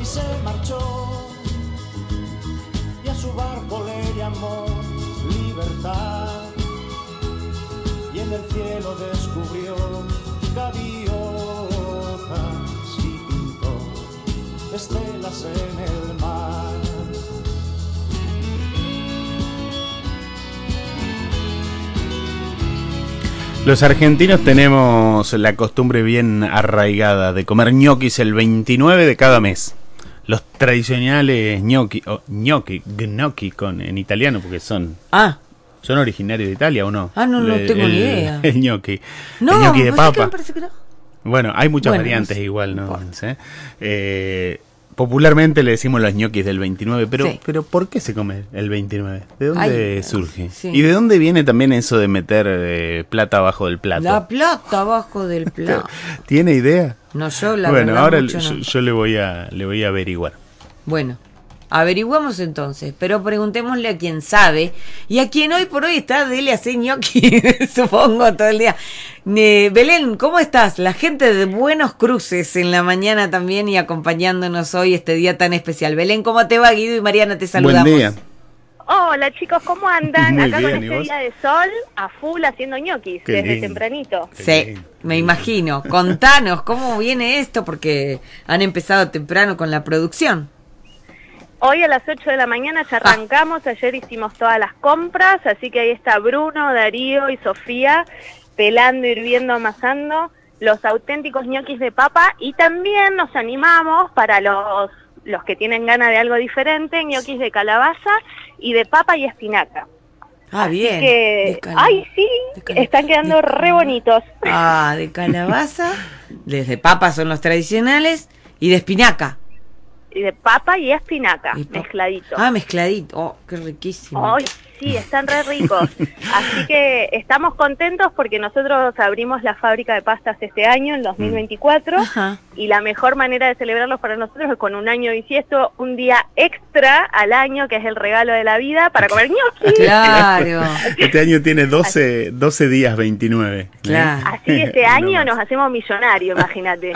se marchó y a su barco le llamó libertad, y en el cielo descubrió gaviotas y pintó estelas en el mar. Los argentinos tenemos la costumbre bien arraigada de comer ñoquis el 29 de cada mes. Los tradicionales gnocchi en italiano, porque son originarios de Italia, ¿o no? No tengo ni idea. El gnocchi. No, el gnocchi de papa. Me parece que no. Bueno, hay muchas variantes igual, ¿no? Popularmente le decimos los ñoquis del 29, pero ¿por qué se come el 29? ¿De dónde surge? Sí. ¿Y de dónde viene también eso de meter plata abajo del plato? La plata abajo del plato. ¿Tiene idea? No, yo la verdad ahora mucho no. yo le voy a averiguar. Bueno, averiguamos entonces, pero preguntémosle a quien sabe y a quien hoy por hoy está dele a hacer ñoqui, supongo, todo el día. Belén, ¿cómo estás? La gente de Buenos Cruces en la mañana también y acompañándonos hoy este día tan especial. Belén, ¿cómo te va? Guido y Mariana te saludamos. Buen día. Hola chicos, ¿cómo andan? Muy acá bien, con este día de sol, a full haciendo ñoquis, Qué desde lindo. tempranito. Sí, me imagino. Contanos, ¿cómo viene esto? Porque han empezado temprano con la producción. Hoy a las 8 de la mañana ya arrancamos, ayer hicimos todas las compras, así que ahí está Bruno, Darío y Sofía pelando, hirviendo, amasando los auténticos ñoquis de papa, y también nos animamos para los que tienen ganas de algo diferente, ñoquis de calabaza y de papa y espinaca. Bien. Que, están quedando re bonitos. De calabaza, de papa son los tradicionales, y de espinaca. Y de papa y espinaca, mezcladito. Mezcladito. Qué riquísimo. Ay, sí, están re ricos. Así que estamos contentos porque nosotros abrimos la fábrica de pastas este año, en 2024, y la mejor manera de celebrarlos para nosotros es con un año bisiesto, un día extra al año, que es el regalo de la vida, para comer ñoquis. Claro. Este año tiene 12 días 29. Claro. Así este año nos hacemos millonarios, imagínate.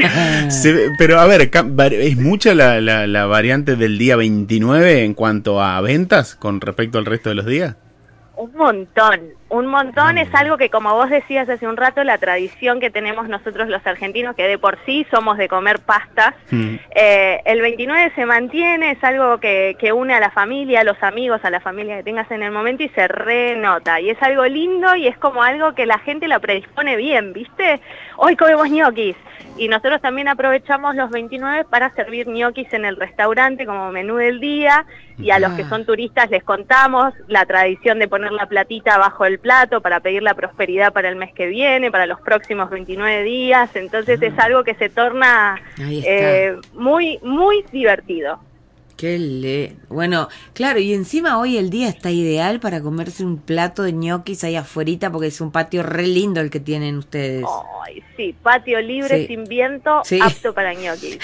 Pero a ver, ¿es mucha la variante del día 29 en cuanto a ventas con respecto al resto de los días? Un montón, es algo que, como vos decías hace un rato, la tradición que tenemos nosotros los argentinos, que de por sí somos de comer pastas, el 29 se mantiene, es algo que une a la familia, a los amigos, a la familia que tengas en el momento, y se renota, y es algo lindo, y es como algo que la gente lo predispone bien, ¿viste? Hoy comemos ñoquis, y nosotros también aprovechamos los 29 para servir ñoquis en el restaurante como menú del día, y a los que son turistas les contamos la tradición de poner la platita abajo del plato para pedir la prosperidad para el mes que viene, para los próximos 29 días, entonces es algo que se torna muy, muy divertido. Bueno, claro, y encima hoy el día está ideal para comerse un plato de ñoquis ahí afuerita, porque es un patio re lindo el que tienen ustedes. Ay, sí, patio libre, sin viento, apto para ñoquis.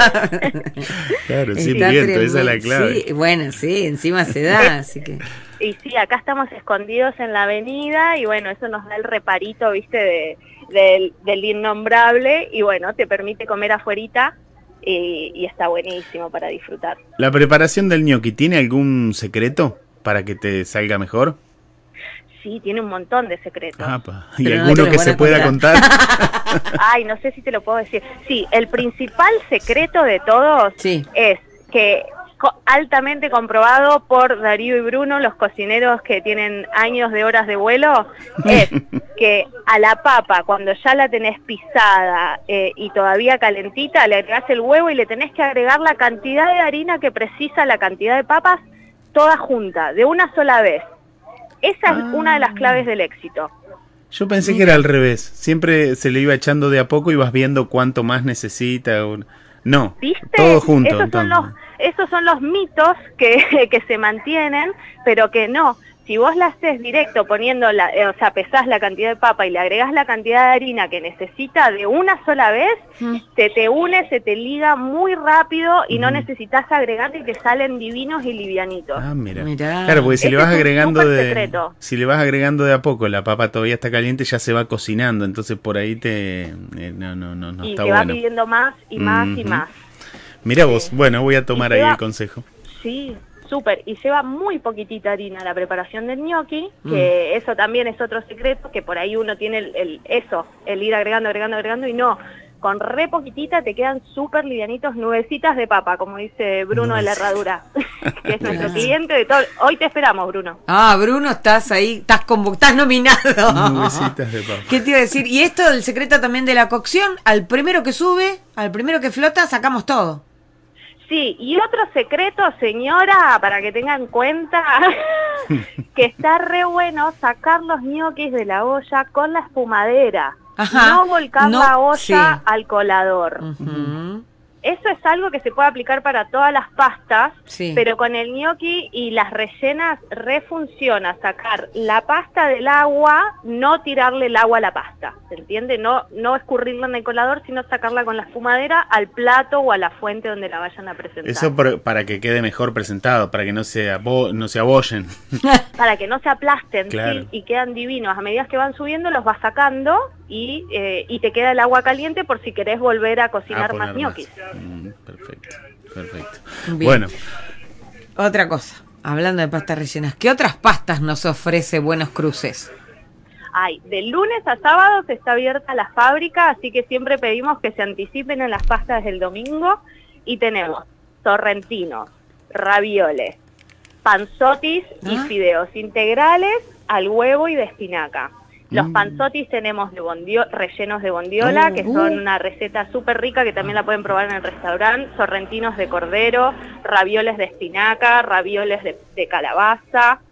Claro, sin viento, esa es la clave. Sí, bueno, sí, encima se da, así que... Y sí, acá estamos escondidos en la avenida, y bueno, eso nos da el reparito, viste, del innombrable, y bueno, te permite comer afuerita. Y está buenísimo para disfrutar. ¿La preparación del ñoqui tiene algún secreto para que te salga mejor? Sí, tiene un montón de secretos. ¿Y pero alguno que se pueda contar? Ay, no sé si te lo puedo decir. Sí, el principal secreto de todos es que, altamente comprobado por Darío y Bruno, los cocineros que tienen años de horas de vuelo, es que a la papa, cuando ya la tenés pisada y todavía calentita, le agregás el huevo y le tenés que agregar la cantidad de harina que precisa la cantidad de papas, toda junta, de una sola vez. Esa es una de las claves del éxito. Yo pensé que era al revés. Siempre se le iba echando de a poco y vas viendo cuánto más necesita. No, ¿viste? Todo junto. Esos son los mitos que se mantienen, pero que no. Si vos la haces directo poniendo, pesás la cantidad de papa y le agregás la cantidad de harina que necesita de una sola vez, se te une, se te liga muy rápido y no necesitas agregar, y te salen divinos y livianitos. Mirá. Claro, porque si le vas agregando si le vas agregando de a poco, la papa todavía está caliente, ya se va cocinando, entonces por ahí no y está te bueno. va pidiendo más y más y más. Mirá vos, bueno, voy a tomar ahí el consejo. Sí, súper. Y lleva muy poquitita harina la preparación del gnocchi, que eso también es otro secreto, que por ahí uno tiene el ir agregando y no. Con re poquitita te quedan súper livianitos, nubecitas de papa, como dice Bruno de la Herradura, que es nuestro cliente de todo. Hoy te esperamos, Bruno. Ah, Bruno, estás ahí, estás nominado. Nubecitas de papa. ¿Qué te iba a decir? Y esto, el secreto también de la cocción, al primero que sube, al primero que flota, sacamos todo. Sí, y otro secreto, señora, para que tengan en cuenta, que está re bueno sacar los ñoquis de la olla con la espumadera. Ajá, no volcar la olla al colador. Eso es algo que se puede aplicar para todas las pastas, pero con el gnocchi y las rellenas refunciona sacar la pasta del agua, no tirarle el agua a la pasta, ¿se entiende? No escurrirla en el colador, sino sacarla con la espumadera al plato o a la fuente donde la vayan a presentar. Eso para que quede mejor presentado, para que no se abollen. Para que no se aplasten, claro. ¿sí? Y quedan divinos. A medida que van subiendo los vas sacando y te queda el agua caliente por si querés volver a cocinar más ñoquis. Perfecto. Bien. Bueno. Otra cosa, hablando de pastas rellenas, ¿qué otras pastas nos ofrece Buenos Cruces? De lunes a sábados está abierta la fábrica, así que siempre pedimos que se anticipen en las pastas del domingo. Y tenemos sorrentinos, ravioles, panzotis y fideos integrales al huevo y de espinaca. Los panzotis tenemos rellenos de bondiola, que son una receta súper rica, que también la pueden probar en el restaurante. Sorrentinos de cordero, ravioles de espinaca, ravioles de calabaza,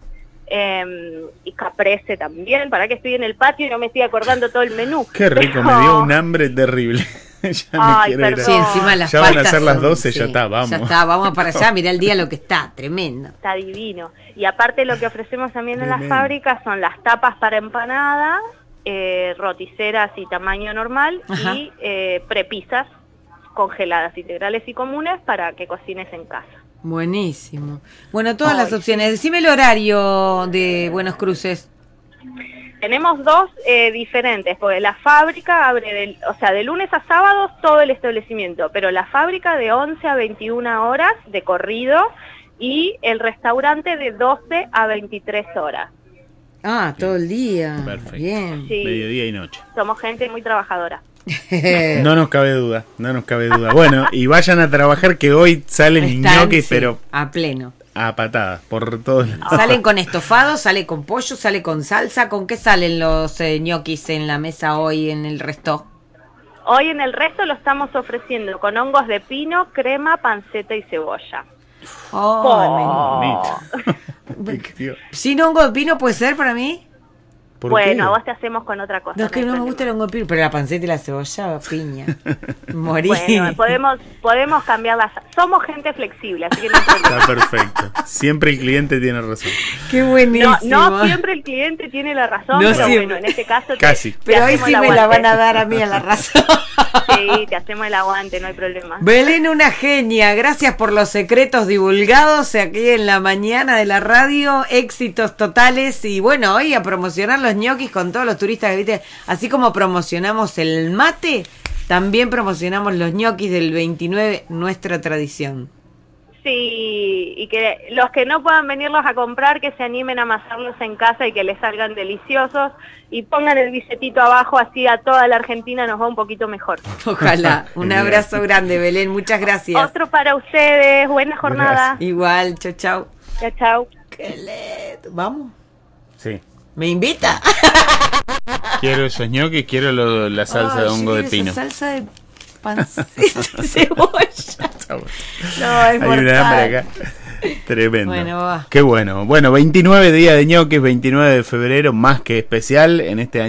y caprese también. Para que estoy en el patio y no me estoy acordando todo el menú. Qué rico, me dio un hambre terrible. Ya me quiero ir. Sí, encima las ya pastas van a ser las 12, sí, ya está, vamos. Ya está, vamos para allá, mirá el día lo que está, tremendo. Está divino. Y aparte lo que ofrecemos también en las fábricas son las tapas para empanadas, roticeras y tamaño normal, y prepisas congeladas, integrales y comunes para que cocines en casa. Buenísimo. Bueno, todas las opciones. Decime el horario de Buenos Cruces. Tenemos dos diferentes, porque la fábrica abre de lunes a sábados todo el establecimiento, pero la fábrica de 11 a 21 horas de corrido y el restaurante de 12 a 23 horas. Ah, todo el día. Perfecto. Bien. Sí. Mediodía y noche. Somos gente muy trabajadora. No nos cabe duda. Bueno, y vayan a trabajar que hoy salen ñoquis, pero a pleno. A patadas, por todos lados. ¿Salen con estofado, sale con pollo, sale con salsa? ¿Con qué salen los ñoquis en la mesa hoy en el resto? Hoy en el resto lo estamos ofreciendo con hongos de pino, crema, panceta y cebolla. ¿Sin hongo de pino puede ser para mí? Bueno, a vos te hacemos con otra cosa. No, es que no me gusta el hongo de pino, pero la panceta y la cebolla, piña. Morí. Bueno, podemos cambiarlas. Somos gente flexible, así que no hay problema. Está perfecto. Siempre el cliente tiene razón. Qué buenísimo. No siempre el cliente tiene la razón, pero siempre. bueno, en este caso casi. Pero hoy sí me la van a dar a mí a la razón. Sí, te hacemos el aguante, no hay problema. Belén, una genia. Gracias por los secretos divulgados aquí en la mañana de la radio. Éxitos totales. Y bueno, hoy a promocionar los ñoquis con todos los turistas que viste. Así como promocionamos el mate, también promocionamos los ñoquis del 29, nuestra tradición. Sí, y que los que no puedan venirlos a comprar, que se animen a amasarlos en casa y que les salgan deliciosos. Y pongan el billetito abajo, así a toda la Argentina nos va un poquito mejor. Ojalá. Un abrazo grande, Belén. Muchas gracias. Otro para ustedes. Buena jornada. Igual. Chau, chau. Chau. ¿Vamos? Sí. ¿Me invita? Quiero esos ñoquis, quiero la salsa de hongo de pino. Salsa de panceta y cebolla. No, es hay una hambre acá. Tremendo. Bueno, va. Qué bueno. Bueno, 29 días de ñoquis, 29 de febrero, más que especial en este año.